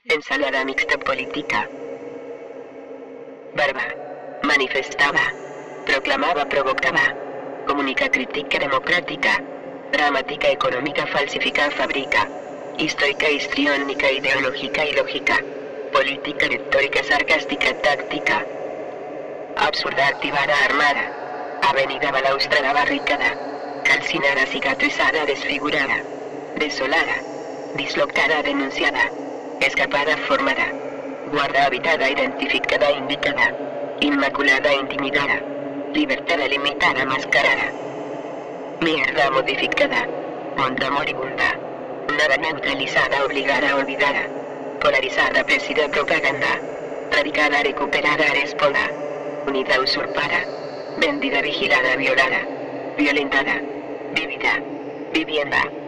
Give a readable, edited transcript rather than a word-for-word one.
Ensalada mixta política. Barba. Manifestaba. Proclamaba, provocaba. Comunica, critica, democrática. Dramática, económica, falsifica, fabrica. Histórica, histriónica, ideológica y lógica. Política, retórica, sarcástica, táctica. Absurda, activada, armada. Avenida balaustrada, barricada. Calcinada, cicatrizada, desfigurada. Desolada. Dislocada, denunciada. Escapada, formada. Guarda, habitada, identificada, indicada. Inmaculada, intimidada. Libertad limitada, mascarada. Mierda modificada. Onda moribunda. Nada neutralizada, obligada, olvidada. Polarizada, presida, propaganda. Radicada, recuperada, responda. Unida, usurpada. Vendida, vigilada, violada. Violentada. Vivida. Vivienda.